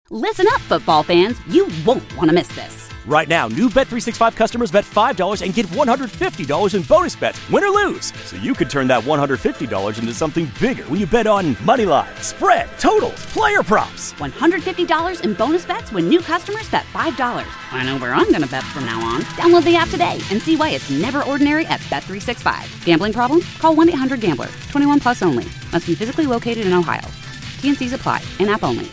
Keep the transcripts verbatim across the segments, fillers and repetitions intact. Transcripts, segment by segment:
Listen up, football fans. You won't want to miss this. Right now, new Bet three sixty-five customers bet five dollars and get one hundred fifty dollars in bonus bets, win or lose. So you could turn that one hundred fifty dollars into something bigger when you bet on money line, spread, totals, player props. one hundred fifty dollars in bonus bets when new customers bet five dollars. I know where I'm going to bet from now on. Download the app today and see why it's never ordinary at Bet three sixty-five. Gambling problem? Call one eight hundred gambler. twenty-one plus only. Must be physically located in Ohio. T N Cs apply. In-app only.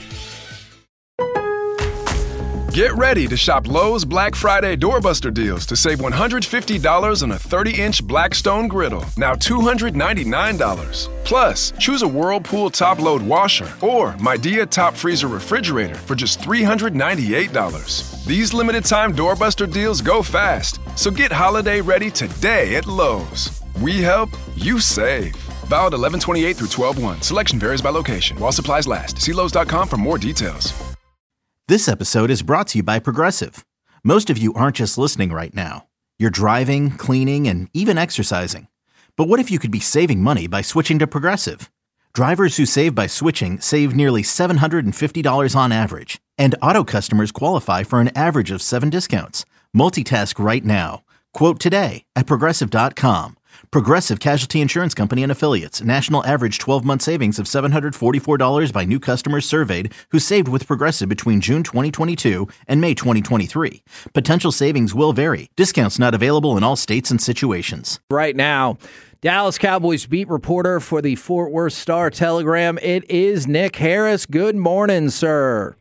Get ready to shop Lowe's Black Friday Doorbuster deals to save one hundred fifty dollars on a thirty-inch Blackstone griddle, now two hundred ninety-nine dollars. Plus, choose a Whirlpool top-load washer or Midea top freezer refrigerator for just three hundred ninety-eight dollars. These limited-time Doorbuster deals go fast, so get holiday ready today at Lowe's. We help, you save. Valid eleven twenty-eight through twelve one. Selection varies by location. While supplies last. See Lowe's dot com for more details. This episode is brought to you by Progressive. Most of you aren't just listening right now. You're driving, cleaning, and even exercising. But what if you could be saving money by switching to Progressive? Drivers who save by switching save nearly seven hundred fifty dollars on average. And auto customers qualify for an average of seven discounts. Multitask right now. Quote today at Progressive dot com. Progressive Casualty Insurance Company and Affiliates. National average twelve-month savings of seven hundred forty-four dollars by new customers surveyed who saved with Progressive between June twenty twenty-two and May twenty twenty-three. Potential savings will vary. Discounts not available in all states and situations. Right now, Dallas Cowboys beat reporter for the Fort Worth Star-Telegram. It is Nick Harris. Good morning, sir.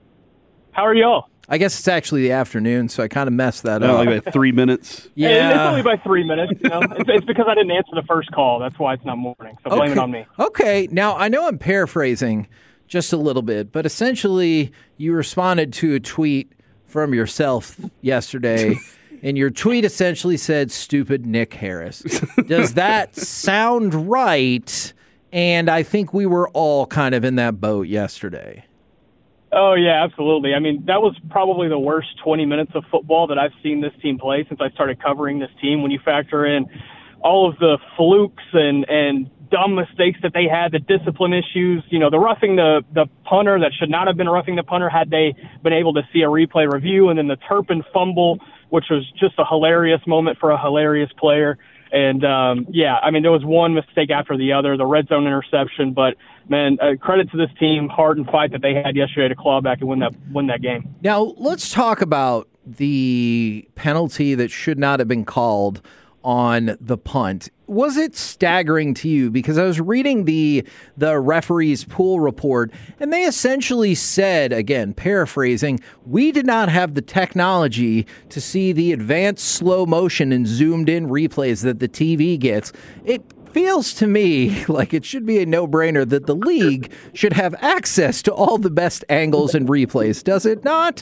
How are y'all? I guess it's actually the afternoon, so I kind of messed that no, up. Like about three minutes. Yeah, it's only by three minutes. You know, it's, it's because I didn't answer the first call. That's why it's not morning. So blame okay. it on me. Okay. Now I know I'm paraphrasing just a little bit, but essentially you responded to a tweet from yourself yesterday, and your tweet essentially said, "Stupid Nick Harris." Does that sound right? And I think we were all kind of in that boat yesterday. Oh, yeah, absolutely. I mean, that was probably the worst twenty minutes of football that I've seen this team play since I started covering this team. When you factor in all of the flukes and, and dumb mistakes that they had, the discipline issues, you know, the roughing the, the punter that should not have been roughing the punter had they been able to see a replay review, and then the Turpin fumble, which was just a hilarious moment for a hilarious player. And, um, yeah, I mean, there was one mistake after the other, the red zone interception. But, man, uh, credit to this team, heart and fight that they had yesterday to claw back and win that win that game. Now, let's talk about the penalty that should not have been called on the punt. Was it staggering to you? Because I was reading the the referee's pool report, and they essentially said, again, paraphrasing, we did not have the technology to see the advanced slow motion and zoomed in replays that the T V gets. It feels to me like it should be a no-brainer that the league should have access to all the best angles and replays, does it not?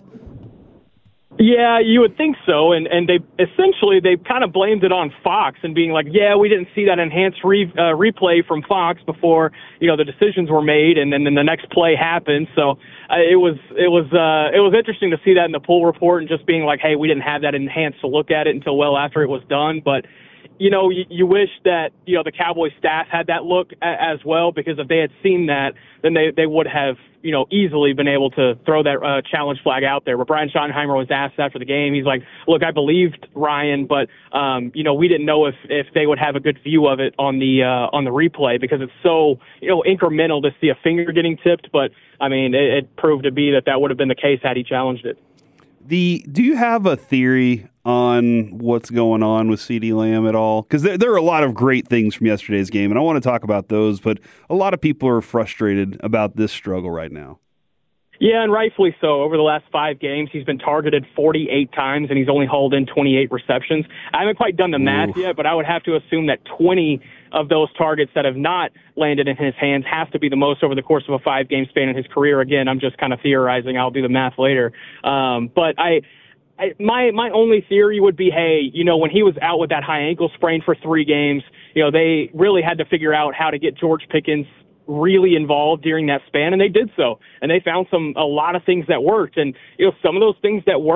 Yeah, you would think so, and and they essentially they kind of blamed it on Fox and being like, yeah, we didn't see that enhanced re, uh, replay from Fox before you know the decisions were made, and then, then the next play happened. So uh, it was it was uh, it was interesting to see that in the poll report and just being like, hey, we didn't have that enhanced to look at it until well after it was done, but. You know, you, you wish that, you know, the Cowboys staff had that look a, as well, because if they had seen that, then they, they would have, you know, easily been able to throw that uh, challenge flag out there. But Brian Schottenheimer was asked after the game. He's like, look, I believed Ryan, but, um, you know, we didn't know if, if they would have a good view of it on the uh, on the replay because it's so, you know, incremental to see a finger getting tipped. But, I mean, it, it proved to be that that would have been the case had he challenged it. The do you have a theory on what's going on with CeeDee Lamb at all? Because there, there are a lot of great things from yesterday's game, and I want to talk about those, but a lot of people are frustrated about this struggle right now. Yeah, and rightfully so. Over the last five games, he's been targeted forty-eight times, and he's only hauled in twenty-eight receptions. I haven't quite done the math Oof. yet, but I would have to assume that twenty of those targets that have not landed in his hands has to be the most over the course of a five-game span in his career. Again, I'm just kind of theorizing. I'll do the math later. Um, but I, I, my my only theory would be, hey, you know, when he was out with that high ankle sprain for three games, you know, they really had to figure out how to get George Pickens really involved during that span, and they did so. And they found some a lot of things that worked. And, you know, some of those things that worked,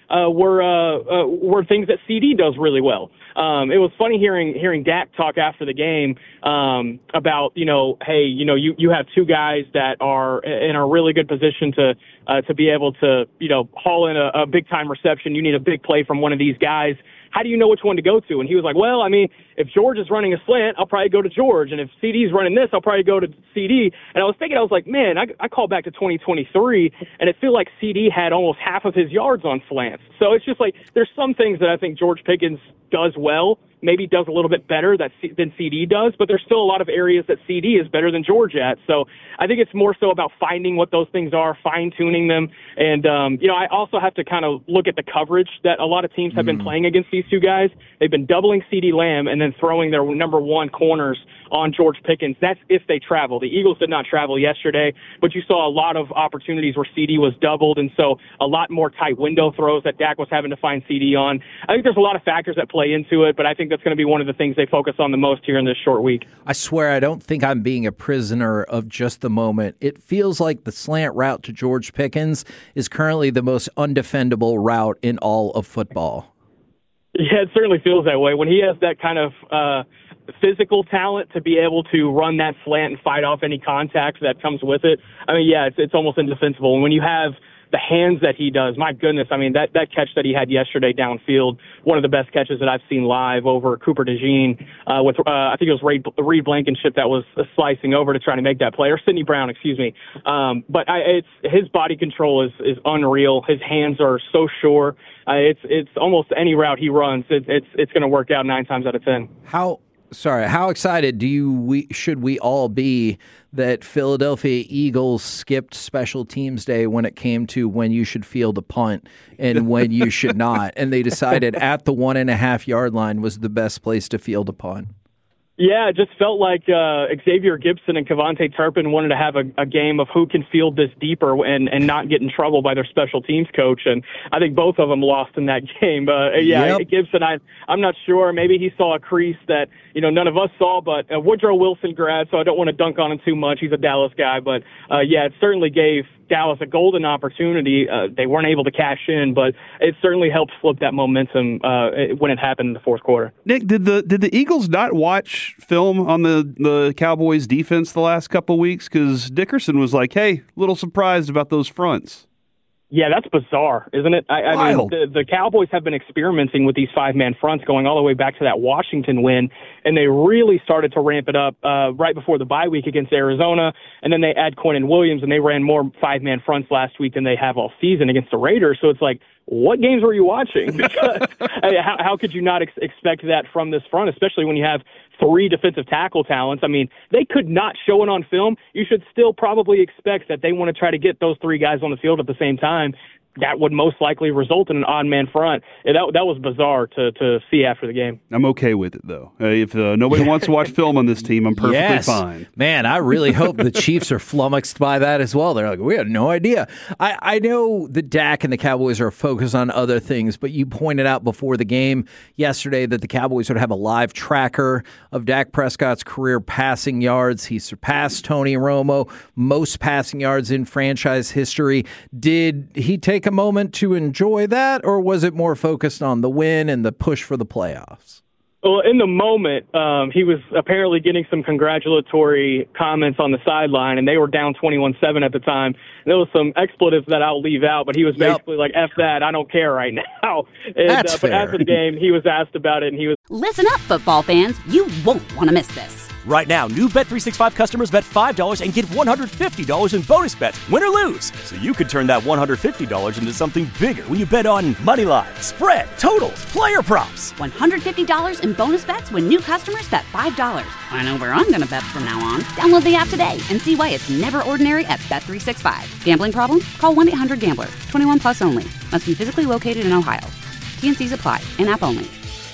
uh, were uh, uh, were things that C D does really well. Um, it was funny hearing hearing Dak talk after the game um, about, you know, hey, you know, you, you have two guys that are in a really good position to uh, to be able to, you know, haul in a, a big time reception. You need a big play from one of these guys. How do you know which one to go to? And he was like, well, I mean, if George is running a slant, I'll probably go to George. And if C D's running this, I'll probably go to C D. And I was thinking, I was like, man, I, I call back to twenty twenty-three, and it feels like C D had almost half of his yards on slants. So it's just like there's some things that I think George Pickens does well, maybe does a little bit better that C- than C D does, but there's still a lot of areas that C D is better than George at. So I think it's more so about finding what those things are, fine-tuning them. And, um, you know, I also have to kind of look at the coverage that a lot of teams have mm. been playing against these two guys. They've been doubling CeeDee Lamb and then throwing their number one corners on George Pickens. That's if they travel. The Eagles did not travel yesterday, but you saw a lot of opportunities where C D was doubled, and so a lot more tight window throws that Dak was having to find C D on. I think there's a lot of factors that play into it, but I think that's going to be one of the things they focus on the most here in this short week. I swear I don't think I'm being a prisoner of just the moment. It feels like the slant route to George Pickens is currently the most undefendable route in all of football. Yeah, it certainly feels that way. When he has that kind of uh, physical talent to be able to run that slant and fight off any contact that comes with it, I mean, yeah, it's, it's almost indefensible. And when you have the hands that he does, my goodness, I mean, that, that catch that he had yesterday downfield, one of the best catches that I've seen live over Cooper DeJean uh, with, uh, I think it was Reed, Reed Blankenship that was uh, slicing over to try to make that play, or Sidney Brown, excuse me. Um, but I, it's his body control is, is unreal. His hands are so sure. Uh, it's it's almost any route he runs, it, it's it's going to work out nine times out of ten. How sorry? How excited do you we should we all be that Philadelphia Eagles skipped Special Teams Day when it came to when you should field a punt and when you should not, and they decided at the one and a half yard line was the best place to field a punt? Yeah, it just felt like uh, Xavier Gibson and Kevontae Turpin wanted to have a, a game of who can field this deeper and, and not get in trouble by their special teams coach. And I think both of them lost in that game. Uh, yeah, yep. Gibson, I, I'm not sure. Maybe he saw a crease that, you know, none of us saw, but uh, Woodrow Wilson grad, so I don't want to dunk on him too much. He's a Dallas guy. But, uh, yeah, it certainly gave Dallas a golden opportunity. Uh, they weren't able to cash in, but it certainly helped flip that momentum uh, when it happened in the fourth quarter. Nick, did the did the Eagles not watch film on the, the Cowboys defense the last couple of weeks? Because Dickerson was like, hey, a little surprised about those fronts. Yeah, that's bizarre, isn't it? I, I mean, the, the Cowboys have been experimenting with these five-man fronts going all the way back to that Washington win, and they really started to ramp it up uh, right before the bye week against Arizona, and then they add Quinnen Williams, and they ran more five-man fronts last week than they have all season against the Raiders. So it's like, what games were you watching? Because, I mean, how, how could you not ex- expect that from this front, especially when you have three defensive tackle talents? I mean, they could not show it on film. You should still probably expect that they want to try to get those three guys on the field at the same time. That would most likely result in an odd man front. And that that was bizarre to, to see after the game. I'm okay with it, though. Uh, if uh, nobody wants to watch film on this team, I'm perfectly yes. fine. Man, I really hope the Chiefs are flummoxed by that as well. They're like, we had no idea. I, I know the Dak and the Cowboys are focused on other things, but you pointed out before the game yesterday that the Cowboys would have a live tracker of Dak Prescott's career passing yards. He surpassed Tony Romo, most passing yards in franchise history. Did he take a moment to enjoy that, or was it more focused on the win and the push for the playoffs? Well, in the moment, um, he was apparently getting some congratulatory comments on the sideline, and they were down twenty-one seven at the time. There was some expletives that I'll leave out, but he was basically yep. like, F that, I don't care right now. And, That's uh, but fair. after the game, he was asked about it, and he was... Listen up, football fans. You won't want to miss this. Right now, new Bet three sixty-five customers bet five dollars and get one hundred fifty dollars in bonus bets, win or lose. So you could turn that one hundred fifty dollars into something bigger when you bet on money line, spread, totals, player props. one hundred fifty dollars in bonus bets when new customers bet five dollars. I know where I'm going to bet from now on. Download the app today and see why it's never ordinary at Bet three sixty-five. Gambling problem? Call one eight hundred gambler. twenty-one plus only. Must be physically located in Ohio. T and C's apply. In-app only.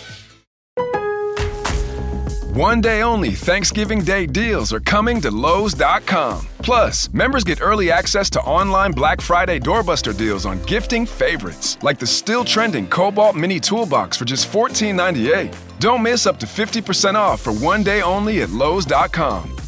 One day only Thanksgiving Day deals are coming to Lowe's dot com. Plus, members get early access to online Black Friday doorbuster deals on gifting favorites, like the still trending Cobalt Mini Toolbox for just fourteen ninety-eight. Don't miss up to fifty percent off for one day only at Lowe's dot com.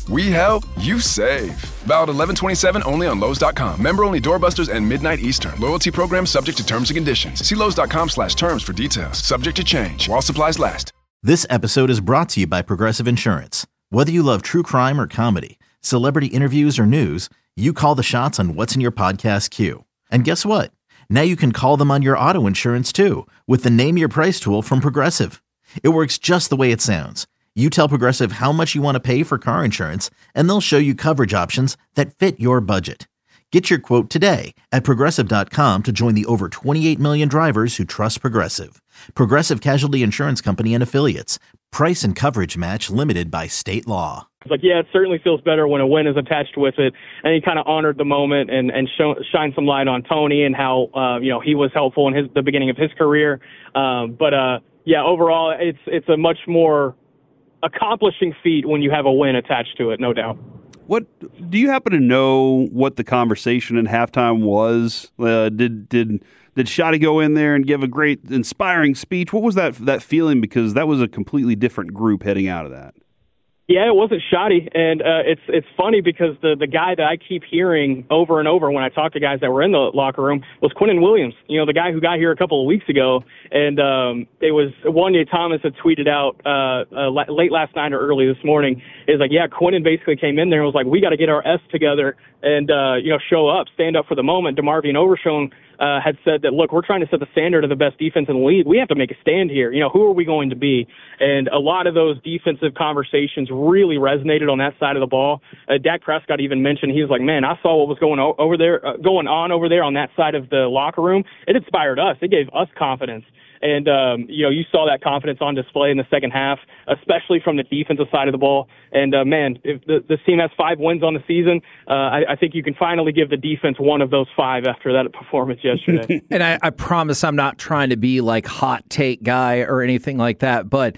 We help, you save. Valid eleven twenty-seven only on Lowe's dot com. Member only doorbusters and midnight Eastern. Loyalty program subject to terms and conditions. See Lowe's dot com slash terms for details. Subject to change while supplies last. This episode is brought to you by Progressive Insurance. Whether you love true crime or comedy, celebrity interviews or news, you call the shots on what's in your podcast queue. And guess what? Now you can call them on your auto insurance too with the Name Your Price tool from Progressive. It works just the way it sounds. You tell Progressive how much you want to pay for car insurance, and they'll show you coverage options that fit your budget. Get your quote today at Progressive dot com to join the over twenty-eight million drivers who trust Progressive. Progressive Casualty Insurance Company and Affiliates. Price and coverage match limited by state law. It's like, yeah, it certainly feels better when a win is attached with it. And he kind of honored the moment and, and show, shined some light on Tony and how, uh, you know, he was helpful in his, the beginning of his career. Um, but, uh, yeah, overall, it's it's a much more accomplishing feat when you have a win attached to it, no doubt. What do you happen to know what the conversation in halftime was? Uh, did did did Shotty go in there and give a great, inspiring speech? What was that that feeling? Because that was a completely different group heading out of that. Yeah, it wasn't Shotty, and uh, it's it's funny because the the guy that I keep hearing over and over when I talk to guys that were in the locker room was Quinnen Williams. You know, the guy who got here a couple of weeks ago, and um, it was Wanya Thomas had tweeted out uh, uh, late last night or early this morning. Is like, yeah, Quinnen basically came in there and was like, we got to get our S together and uh, you know show up, stand up for the moment. DeMarvion Overshown uh, had said that, look, we're trying to set the standard of the best defense in the league. We have to make a stand here. You know, who are we going to be? And a lot of those defensive conversations really resonated on that side of the ball. Uh, Dak Prescott even mentioned, he was like, man, I saw what was going o- over there, uh, going on over there on that side of the locker room. It inspired us. It gave us confidence. And, um, you know, you saw that confidence on display in the second half, especially from the defensive side of the ball. And, uh, man, if the, this team has five wins on the season, uh, I, I think you can finally give the defense one of those five after that performance yesterday. And I, I promise I'm not trying to be like hot take guy or anything like that, but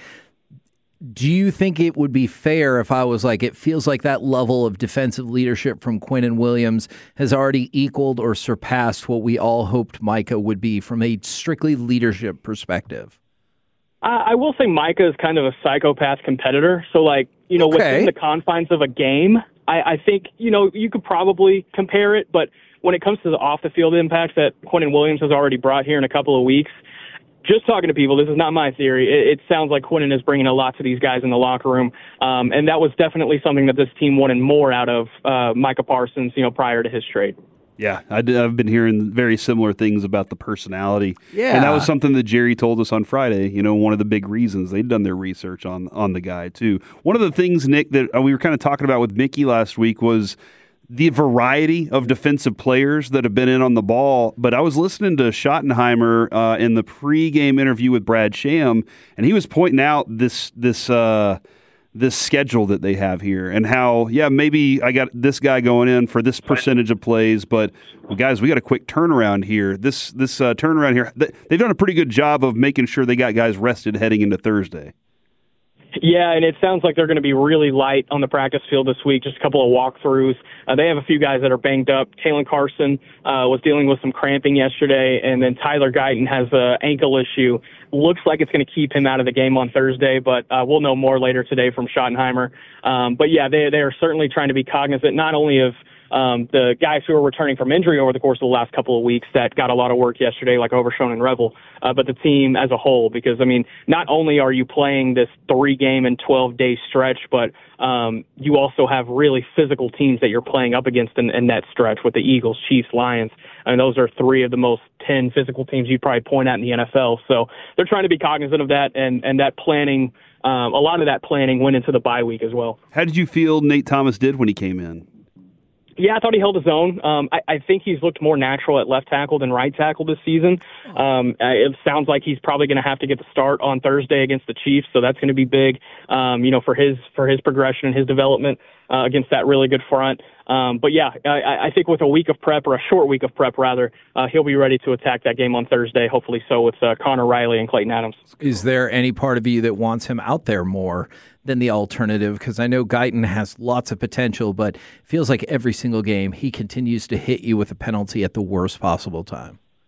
do you think it would be fair if I was like, it feels like that level of defensive leadership from Quinnen Williams has already equaled or surpassed what we all hoped Micah would be from a strictly leadership perspective? I, I will say Micah is kind of a psychopath competitor. So, like, you know, okay. within the confines of a game, I, I think, you know, you could probably compare it. But when it comes to the off-the-field impacts that Quinnen Williams has already brought here in a couple of weeks, just talking to people, this is not my theory. It, it sounds like Quinnen is bringing a lot to these guys in the locker room, um, and that was definitely something that this team wanted more out of uh, Micah Parsons, you know, prior to his trade. Yeah, I did, I've been hearing very similar things about the personality. Yeah. And that was something that Jerry told us on Friday, you know, one of the big reasons. They'd done their research on, on the guy, too. One of the things, Nick, that we were kind of talking about with Mickey last week was the variety of defensive players that have been in on the ball. But I was listening to Schottenheimer uh, in the pregame interview with Brad Sham, and he was pointing out this this uh, this schedule that they have here and how, yeah, maybe I got this guy going in for this percentage of plays, but well, guys, we got a quick turnaround here. This this uh, turnaround here, they've done a pretty good job of making sure they got guys rested heading into Thursday. Yeah, and it sounds like they're going to be really light on the practice field this week, just a couple of walkthroughs. Uh, they have a few guys that are banged up. Kalen Carson uh, was dealing with some cramping yesterday, and then Tyler Guyton has an ankle issue. Looks like it's going to keep him out of the game on Thursday, but uh, we'll know more later today from Schottenheimer. Um, but, yeah, they, they are certainly trying to be cognizant not only of Um, the guys who are returning from injury over the course of the last couple of weeks that got a lot of work yesterday, like Overshown and Revel, uh, but the team as a whole, because, I mean, not only are you playing this three-game and twelve-day stretch, but um, you also have really physical teams that you're playing up against in, in that stretch with the Eagles, Chiefs, Lions, and those are three of the most ten physical teams you'd probably point at in the N F L. So they're trying to be cognizant of that, and, and that planning, um, a lot of that planning went into the bye week as well. How did you feel Nate Thomas did when he came in? Yeah, I thought he held his own. Um, I, I think he's looked more natural at left tackle than right tackle this season. Um, it sounds like he's probably going to have to get the start on Thursday against the Chiefs, so that's going to be big, um, you know, for his for his progression and his development uh, against that really good front. Um, but yeah, I, I think with a week of prep, or a short week of prep rather, uh, he'll be ready to attack that game on Thursday. Hopefully, so with uh, Connor Riley and Clayton Adams. Is there any part of you that wants him out there more than the alternative? Because I know Guyton has lots of potential, but it feels like every single game he continues to hit you with a penalty at the worst possible time.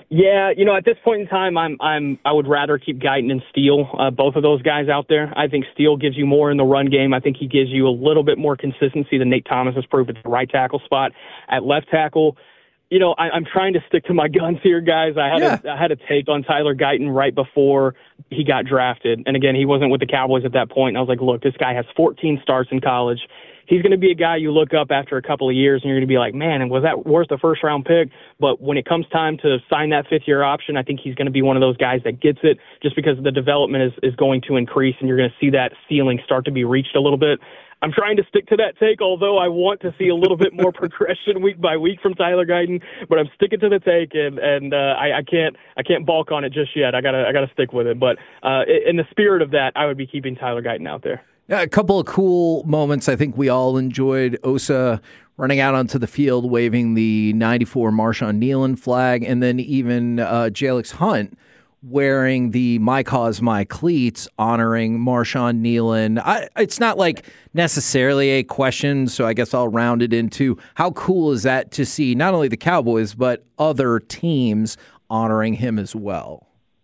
Yeah, you know, at this point in time, I'm I'm I would rather keep Guyton and Steele, uh, both of those guys out there. I think Steele gives you more in the run game. I think he gives you a little bit more consistency than Nate Thomas has proved at the right tackle spot. At left tackle, you know, I, I'm trying to stick to my guns here, guys. I had Yeah. a, I had a take on Tyler Guyton right before he got drafted, and again, he wasn't with the Cowboys at that point. And I was like, look, this guy has fourteen starts in college. He's going to be a guy you look up after a couple of years and you're going to be like, man, and was that worth the first round pick? But when it comes time to sign that fifth year option, I think he's going to be one of those guys that gets it just because the development is, is going to increase and you're going to see that ceiling start to be reached a little bit. I'm trying to stick to that take, although I want to see a little bit more progression week by week from Tyler Guyton, but I'm sticking to the take and, and uh, I, I can't I can't balk on it just yet. I gotta I gotta stick with it. But uh, in the spirit of that, I would be keeping Tyler Guyton out there. Yeah, a couple of cool moments I think we all enjoyed. Osa running out onto the field, waving the ninety-four Marshawn Nealon flag, and then even uh, Jalix Hunt wearing the My Cause, My Cleats, honoring Marshawn Nealon. I, it's not like necessarily a question, so I guess I'll round it into how cool is that to see not only the Cowboys, but other teams honoring him as well?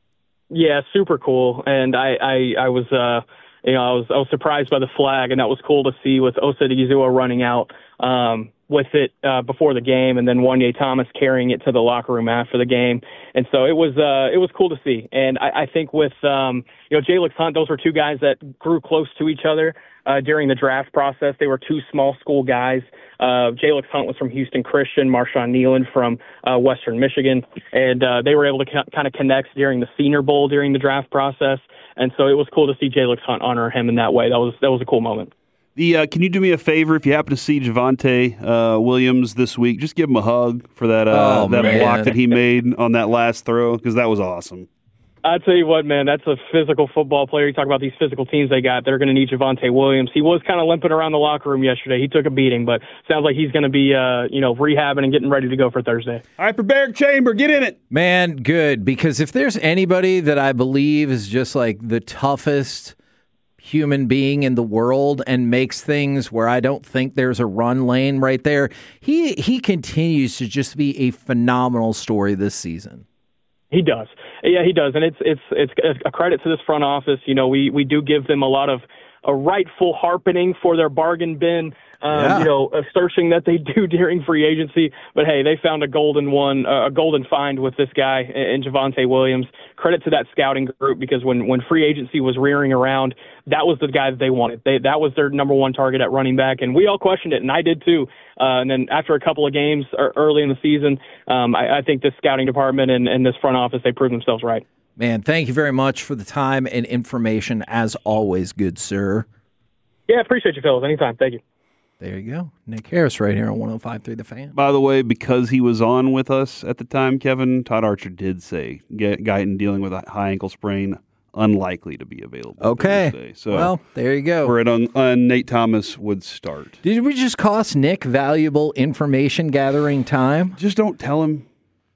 Yeah, super cool. And I, I, I was... Uh, You know, I was I was surprised by the flag, and that was cool to see with Osa Odighizuwa running out um, with it uh, before the game, and then Wanye Thomas carrying it to the locker room after the game. And so it was uh, it was cool to see. And I, I think with um, you know Jalix Hunt, those were two guys that grew close to each other uh, during the draft process. They were two small school guys. Uh, Jalix Hunt was from Houston Christian, Marshawn Nealon from uh, Western Michigan, and uh, they were able to ca- kind of connect during the Senior Bowl during the draft process. And so it was cool to see Jalix Hunt honor him in that way. That was that was a cool moment. The uh, can you do me a favor if you happen to see Javonte uh, Williams this week? Just give him a hug for that uh, Oh, that man. block that he made on that last throw because that was awesome. I tell you what, man, that's a physical football player. You talk about these physical teams they got. They're going to need Javonte Williams. He was kind of limping around the locker room yesterday. He took a beating, but sounds like he's going to be, uh, you know, rehabbing and getting ready to go for Thursday. Hyperbaric chamber, get in it. Man, good, because if there's anybody that I believe is just like the toughest human being in the world and makes things where I don't think there's a run lane right there, he he continues to just be a phenomenal story this season. He does. Yeah, he does. And it's it's it's a credit to this front office. You know, we, we do give them a lot of a rightful harpening for their bargain bin, um, Yeah. you know, a searching that they do during free agency. But, hey, they found a golden one, uh, a golden find with this guy in Javonte Williams. Credit to that scouting group because when, when free agency was rearing around, that was the guy that they wanted. They, that was their number one target at running back, and we all questioned it, and I did too. Uh, and then after a couple of games early in the season, um, I, I think this scouting department and, and this front office, they proved themselves right. Man, thank you very much for the time and information, as always, good sir. Yeah, appreciate you, fellas. Anytime. Thank you. There you go. Nick Harris right here on one oh five point three The Fan. By the way, because he was on with us at the time, Kevin, Todd Archer did say Guyton dealing with a high ankle sprain, unlikely to be available Okay. Thursday. So well, there you go. We're at on, on Nate Thomas would start. Did we just cost Nick valuable information gathering time? Just don't tell him.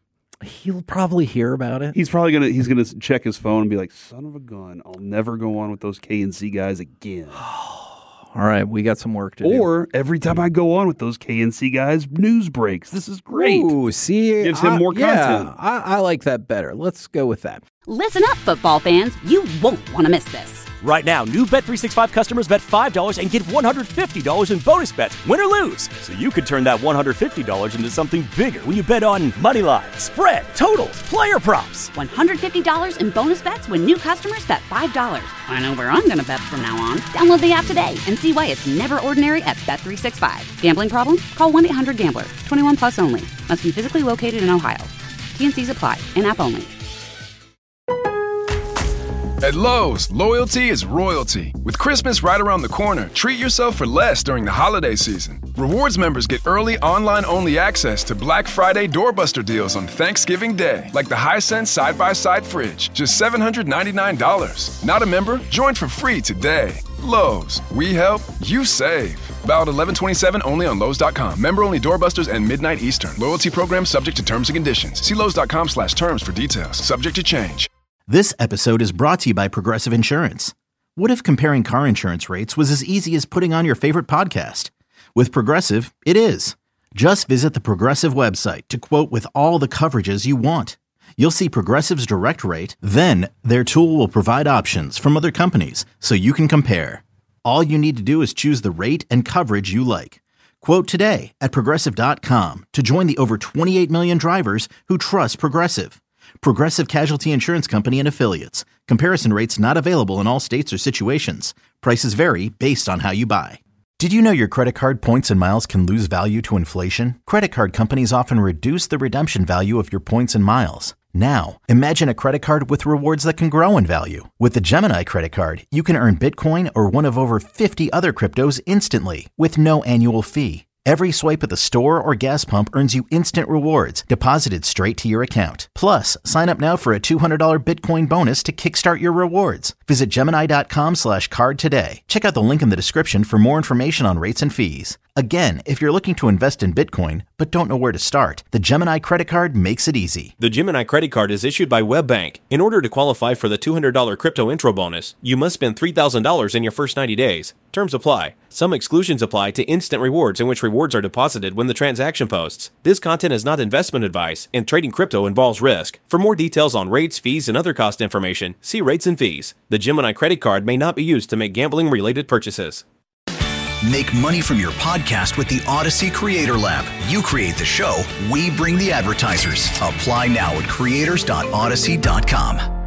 He'll probably hear about it. He's probably gonna he's gonna check his phone and be like, "Son of a gun! I'll never go on with those K and C guys again." All right, we got some work to do. Or every time I go on with those K and C guys, news breaks. This is great. Ooh, see, Gives him I- more yeah, content. I, I like that better. Let's go with that. Listen up, football fans. You won't want to miss this. Right now, new Bet three sixty-five customers bet five dollars and get one hundred fifty dollars in bonus bets, win or lose. So you could turn that one hundred fifty dollars into something bigger when you bet on money line, spread, totals, player props. one hundred fifty dollars in bonus bets when new customers bet five dollars. I know where I'm going to bet from now on. Download the app today and see why it's never ordinary at Bet three sixty-five. Gambling problem? Call one eight hundred gambler. twenty-one plus only. Must be physically located in Ohio. T N Cs apply. In-app only. At Lowe's, loyalty is royalty. With Christmas right around the corner, treat yourself for less during the holiday season. Rewards members get early online-only access to Black Friday doorbuster deals on Thanksgiving Day, like the Hisense side-by-side fridge, just seven hundred ninety-nine dollars. Not a member? Join for free today. Lowe's, we help, you save. Valid eleven twenty-seven only on Lowe's dot com. Member-only doorbusters and midnight Eastern. Loyalty program subject to terms and conditions. See Lowe's dot com slash terms for details. Subject to change. This episode is brought to you by Progressive Insurance. What if comparing car insurance rates was as easy as putting on your favorite podcast? With Progressive, it is. Just visit the Progressive website to quote with all the coverages you want. You'll see Progressive's direct rate, then their tool will provide options from other companies so you can compare. All you need to do is choose the rate and coverage you like. Quote today at Progressive dot com to join the over twenty-eight million drivers who trust Progressive. Progressive Casualty Insurance Company and Affiliates. Comparison rates not available in all states or situations. Prices vary based on how you buy. Did you know your credit card points and miles can lose value to inflation? Credit card companies often reduce the redemption value of your points and miles. Now, imagine a credit card with rewards that can grow in value. With the Gemini credit card, you can earn Bitcoin or one of over fifty other cryptos instantly with no annual fee. Every swipe at the store or gas pump earns you instant rewards deposited straight to your account. Plus, sign up now for a two hundred dollars Bitcoin bonus to kickstart your rewards. Visit Gemini.com slash card today. Check out the link in the description for more information on rates and fees. Again, if you're looking to invest in Bitcoin but don't know where to start, the Gemini credit card makes it easy. The Gemini credit card is issued by WebBank. In order to qualify for the two hundred dollars crypto intro bonus, you must spend three thousand dollars in your first ninety days. Terms apply. Some exclusions apply to instant rewards in which rewards are deposited when the transaction posts. This content is not investment advice, and trading crypto involves risk. For more details on rates, fees, and other cost information, see rates and fees. The Gemini credit card may not be used to make gambling-related purchases. Make money from your podcast with the Odyssey Creator Lab. You create the show, we bring the advertisers. Apply now at creators dot odyssey dot com.